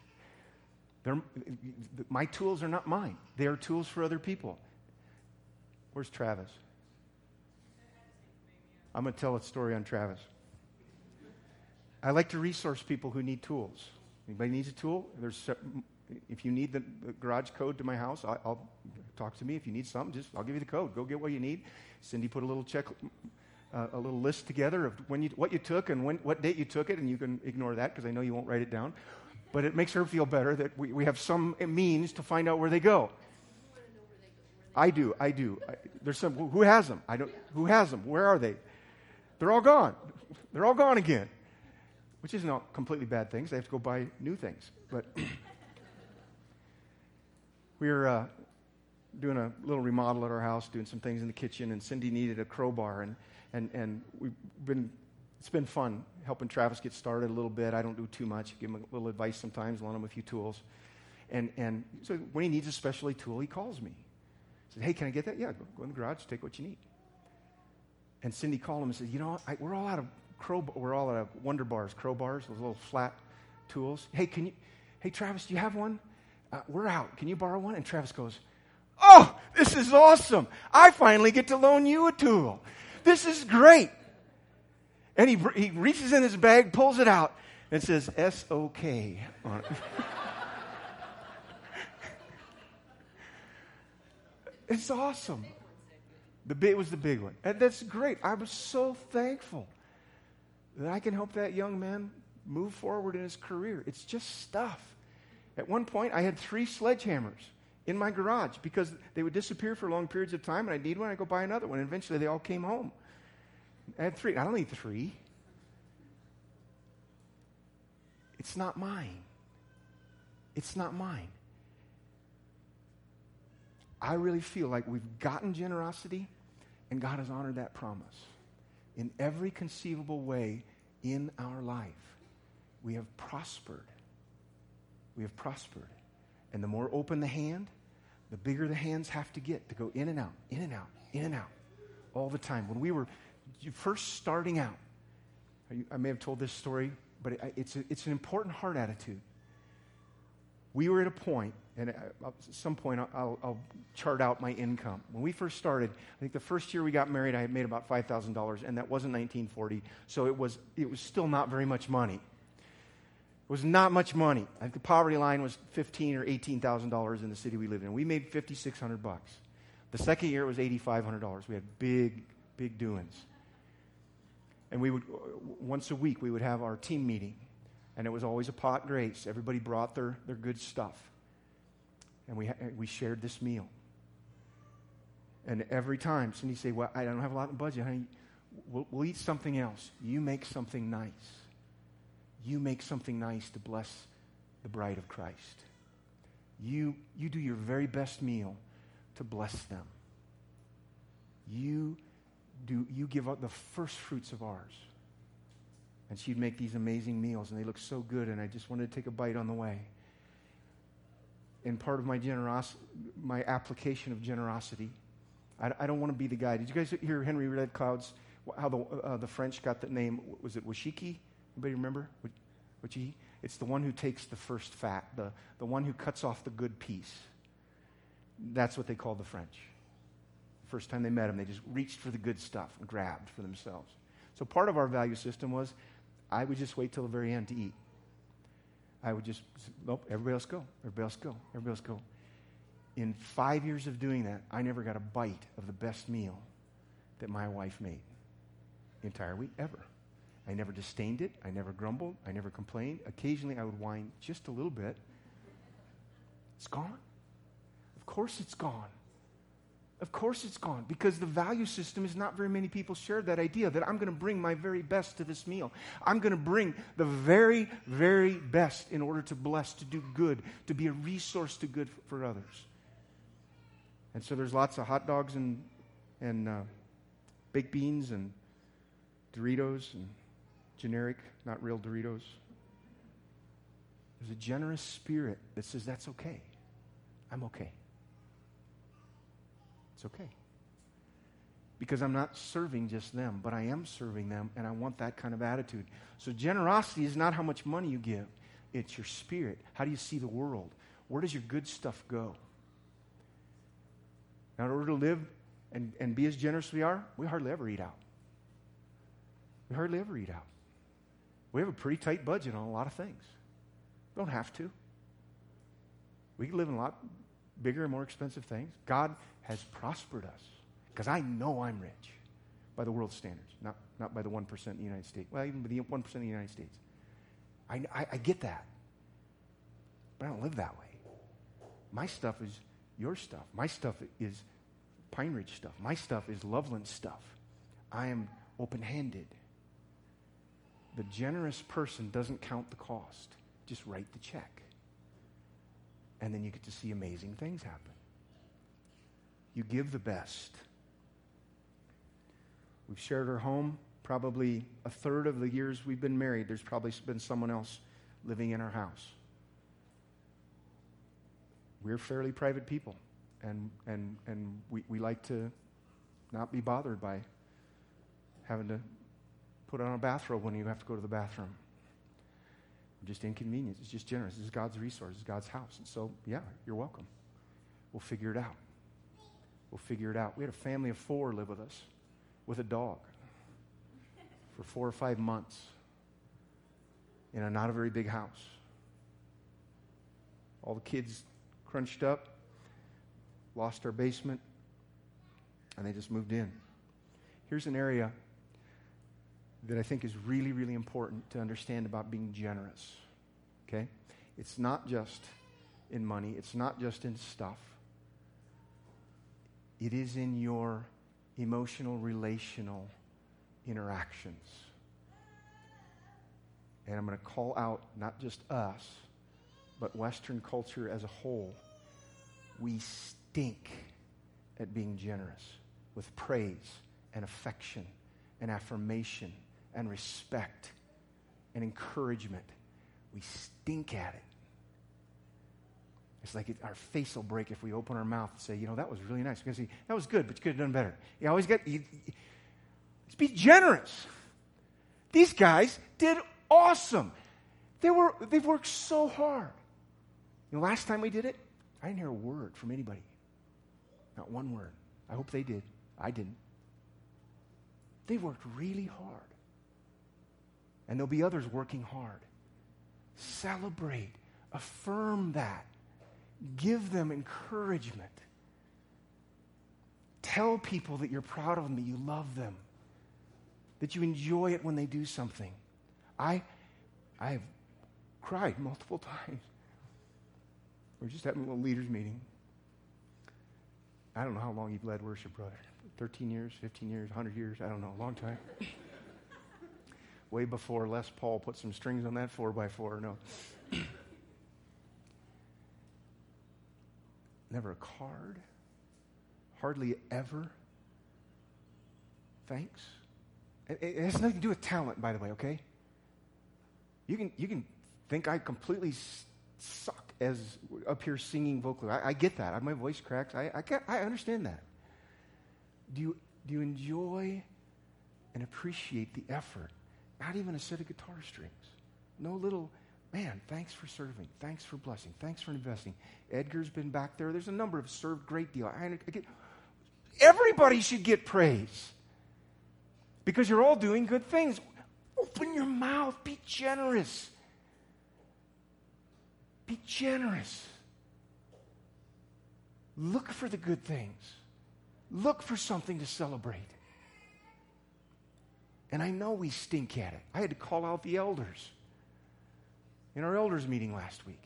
Speaker 1: My tools are not mine. They are tools for other people. Where's Travis? I'm going to tell a story on Travis. I like to resource people who need tools. Anybody needs a tool? If you need the garage code to my house, I'll talk to me. If you need something, I'll give you the code. Go get what you need. Cindy put a little a little list together of what you took and what date you took it, and you can ignore that because I know you won't write it down. But it makes her feel better that we have some means to find out where they go. I do. There's some. Who has them? I don't. Who has them? Where are they? They're all gone. They're all gone again. Which isn't all completely bad things. They have to go buy new things. But we're doing a little remodel at our house, doing some things in the kitchen, and Cindy needed a crowbar, and it's been fun helping Travis get started a little bit. I don't do too much. Give him a little advice sometimes, loan him a few tools. And so when he needs a specialty tool, he calls me. He said, hey, can I get that? Yeah, go in the garage, take what you need. And Cindy called him and said, we're all out of Wonder Bars, crowbars, those little flat tools. Hey, Travis, do you have one? We're out. Can you borrow one? And Travis goes, oh, this is awesome. I finally get to loan you a tool. This is great. And he reaches in his bag, pulls it out, and says, S-O-K on it. It's awesome. It was the big one. And that's great. I was so thankful that I can help that young man move forward in his career. It's just stuff. At one point, I had 3 sledgehammers in my garage because they would disappear for long periods of time, and I'd need one, I'd go buy another one. And eventually, they all came home. I had 3. I don't need 3. It's not mine. It's not mine. I really feel like we've gotten generosity, and God has honored that promise. In every conceivable way in our life, we have prospered. We have prospered. And the more open the hand, the bigger the hands have to get to go in and out, in and out, in and out, all the time. When we were first starting out, I may have told this story, but it's an important heart attitude. We were at a point, and at some point I'll chart out my income. When we first started, I think the first year we got married, I had made about $5,000, and that wasn't 1940, so it was still not very much money. It was not much money. I think the poverty line was $15,000 or $18,000 in the city we lived in. We made $5,600. The second year it was $8,500. We had big doings. And we would once a week we would have our team meeting. And it was always a pot grace. Everybody brought their good stuff. And we shared this meal. And every time somebody say, well, I don't have a lot in budget, honey. We'll eat something else. You make something nice. You make something nice to bless the bride of Christ. You do your very best meal to bless them. You give up the first fruits of ours. And she'd make these amazing meals, and they look so good, and I just wanted to take a bite on the way. And part of my application of generosity, I don't want to be the guy. Did you guys hear Henry Red Cloud's, how the French got the name, was it Washiki? Anybody remember? Washiki? It's the one who takes the first fat, the one who cuts off the good piece. That's what they called the French. First time they met him, they just reached for the good stuff and grabbed for themselves. So part of our value system was, I would just wait till the very end to eat. I would just, nope, everybody else go, everybody else go, everybody else go. In 5 years of doing that, I never got a bite of the best meal that my wife made the entire week, ever. I never disdained it. I never grumbled. I never complained. Occasionally, I would whine just a little bit. It's gone. Of course it's gone. Of course it's gone, because the value system is not very many people share that idea that I'm going to bring my very best to this meal. I'm going to bring the very, very best in order to bless, to do good, to be a resource to good for others. And so there's lots of hot dogs and baked beans and Doritos and generic, not real Doritos. There's a generous spirit that says, that's okay. I'm okay. It's okay. Because I'm not serving just them, but I am serving them, and I want that kind of attitude. So generosity is not how much money you give. It's your spirit. How do you see the world? Where does your good stuff go? Now, in order to live and be as generous as we are, we hardly ever eat out. We hardly ever eat out. We have a pretty tight budget on a lot of things. Don't have to. We can live in a lot bigger and more expensive things. God has prospered us because I know I'm rich by the world's standards, not by the 1% in the United States. Well, even by the 1% in the United States. I get that. But I don't live that way. My stuff is your stuff. My stuff is Pine Ridge stuff. My stuff is Loveland stuff. I am open-handed. The generous person doesn't count the cost. Just write the check. And then you get to see amazing things happen. You give the best. We've shared our home. Probably a third of the years we've been married, there's probably been someone else living in our house. We're fairly private people, and we like to not be bothered by having to put on a bathrobe when you have to go to the bathroom. Just inconvenience. It's just generous. This is God's resource. It's God's house. And so, yeah, you're welcome. We'll figure it out. We'll figure it out. We had a family of 4 live with us with a dog for 4 or 5 months in a not a very big house. All the kids crunched up, lost our basement, and they just moved in. Here's an area that I think is really, really important to understand about being generous. Okay? It's not just in money. It's not just in stuff. It is in your emotional, relational interactions. And I'm going to call out not just us, but Western culture as a whole. We stink at being generous with praise and affection and affirmation and respect and encouragement. We stink at it. It's like our face will break if we open our mouth and say, that was really nice. We're going to say, that was good, but you could have done better. You always let's be generous. These guys did awesome. They've worked so hard. Last time we did it, I didn't hear a word from anybody. Not one word. I hope they did. I didn't. They worked really hard. And there'll be others working hard. Celebrate. Affirm that. Give them encouragement. Tell people that you're proud of them, that you love them, that you enjoy it when they do something. I have cried multiple times. We're just having a little leaders meeting. I don't know how long you've led worship, brother. 13 years, 15 years, 100 years, I don't know, a long time. Way before Les Paul put some strings on that 4x4, no. Never a card. Hardly ever. Thanks. It has nothing to do with talent, by the way, okay? You can think I completely suck as up here singing vocally. I get that. My voice cracks. I understand that. Do you enjoy and appreciate the effort? Not even a set of guitar strings. No little, man, thanks for serving. Thanks for blessing. Thanks for investing. Edgar's been back there. There's a number of served great deal. Everybody should get praise because you're all doing good things. Open your mouth. Be generous. Be generous. Look for the good things. Look for something to celebrate. And I know we stink at it. I had to call out the elders in our elders meeting last week.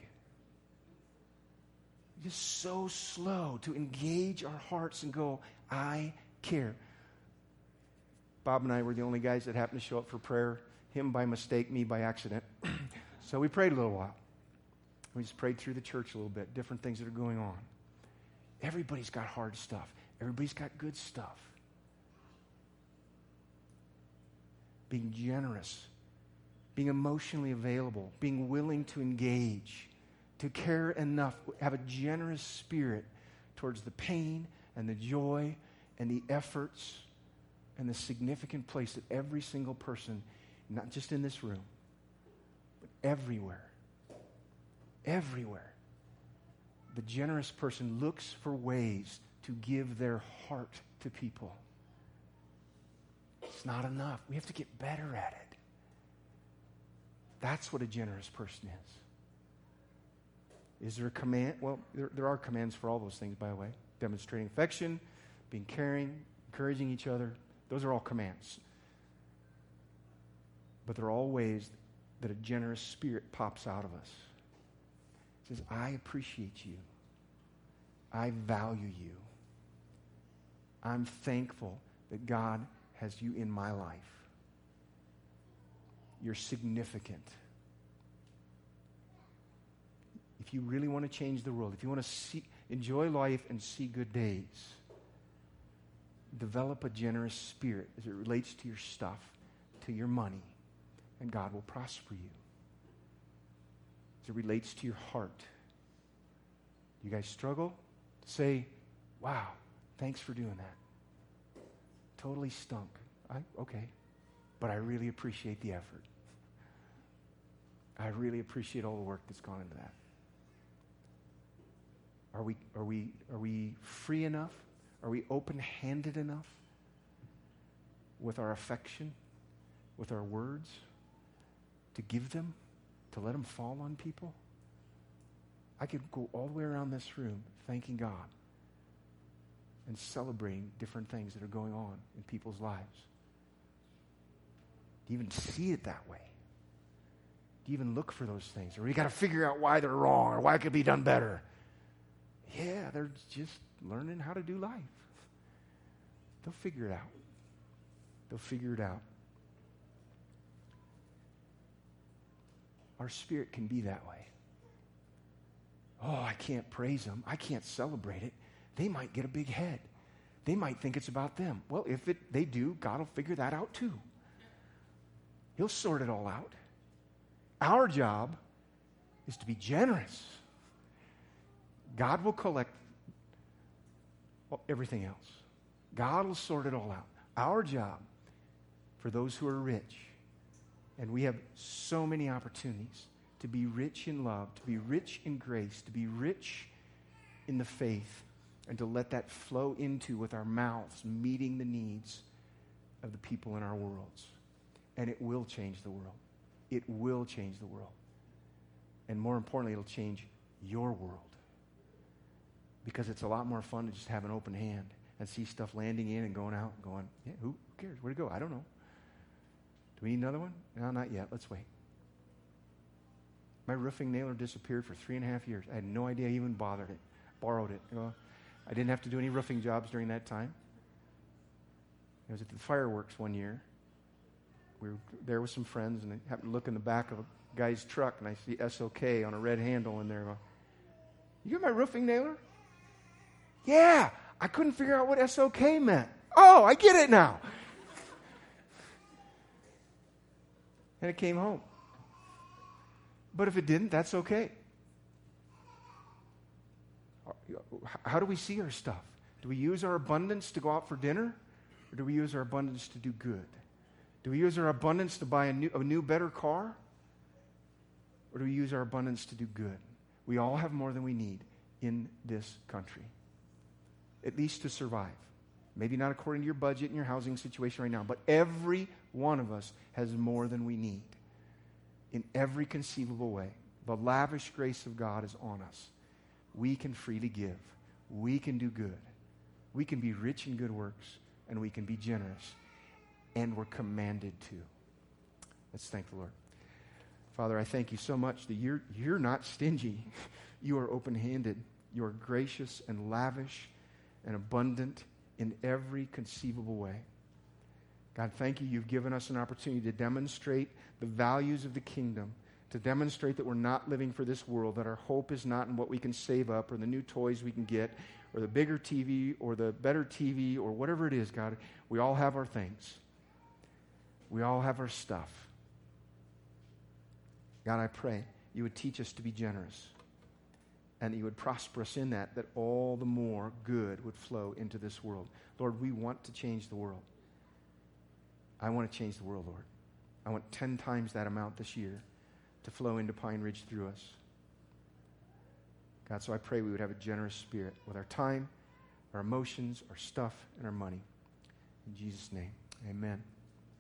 Speaker 1: Just so slow to engage our hearts and go, I care. Bob and I were the only guys that happened to show up for prayer. Him by mistake, me by accident. So we prayed a little while. We just prayed through the church a little bit, different things that are going on. Everybody's got hard stuff. Everybody's got good stuff. Being generous, being emotionally available, being willing to engage, to care enough, have a generous spirit towards the pain and the joy and the efforts and the significant place that every single person, not just in this room, but everywhere, the generous person looks for ways to give their heart to people. It's not enough. We have to get better at it. That's what a generous person is. Is there a command? Well, there are commands for all those things, by the way. Demonstrating affection, being caring, encouraging each other. Those are all commands. But they're all ways that a generous spirit pops out of us. It says, I appreciate you. I value you. I'm thankful that God has you in my life. You're significant. If you really want to change the world, if you want to enjoy life and see good days, develop a generous spirit as it relates to your stuff, to your money, and God will prosper you. As it relates to your heart. You guys struggle? Say, wow, thanks for doing that. Totally stunk. Okay. But I really appreciate the effort. I really appreciate all the work that's gone into that. Are we free enough? Are we open-handed enough with our affection, with our words, to give them, to let them fall on people? I could go all the way around this room thanking God and celebrating different things that are going on in people's lives. Do you even see it that way? Do you even look for those things? Or you got to figure out why they're wrong or why it could be done better? Yeah, they're just learning how to do life. They'll figure it out. They'll figure it out. Our spirit can be that way. Oh, I can't praise them. I can't celebrate it. They might get a big head. They might think it's about them. Well, if they do, God will figure that out too. He'll sort it all out. Our job is to be generous. God will collect everything else. God will sort it all out. Our job, for those who are rich, and we have so many opportunities to be rich in love, to be rich in grace, to be rich in the faith, and to let that flow into with our mouths, meeting the needs of the people in our worlds. And it will change the world. It will change the world. And more importantly, it'll change your world. Because it's a lot more fun to just have an open hand and see stuff landing in and going out and going, yeah, who cares? Where'd it go? I don't know. Do we need another one? No, not yet. Let's wait. My roofing nailer disappeared for 3.5 years. I had no idea I even borrowed it. I didn't have to do any roofing jobs during that time. I was at the fireworks one year. We were there with some friends, and I happened to look in the back of a guy's truck, and I see SOK on a red handle in there. You got my roofing nailer? Yeah, I couldn't figure out what SOK meant. Oh, I get it now. And it came home. But if it didn't, that's okay. How do we see our stuff? Do we use our abundance to go out for dinner? Or do we use our abundance to do good? Do we use our abundance to buy a new, better car? Or do we use our abundance to do good? We all have more than we need in this country. At least to survive. Maybe not according to your budget and your housing situation right now, but every one of us has more than we need. In every conceivable way. The lavish grace of God is on us. We can freely give. We can do good. We can be rich in good works, and we can be generous. And we're commanded to. Let's thank the Lord. Father, I thank you so much that you're not stingy. You are open-handed. You are gracious and lavish and abundant in every conceivable way. God, thank you. You've given us an opportunity to demonstrate the values of the kingdom, to demonstrate that we're not living for this world, that our hope is not in what we can save up or the new toys we can get or the bigger TV or the better TV or whatever it is, God. We all have our things. We all have our stuff. God, I pray you would teach us to be generous and that you would prosper us in that all the more good would flow into this world. Lord, we want to change the world. I want to change the world, Lord. I want 10 times that amount this year to flow into Pine Ridge through us. God, so I pray we would have a generous spirit with our time, our emotions, our stuff, and our money. In Jesus' name, amen.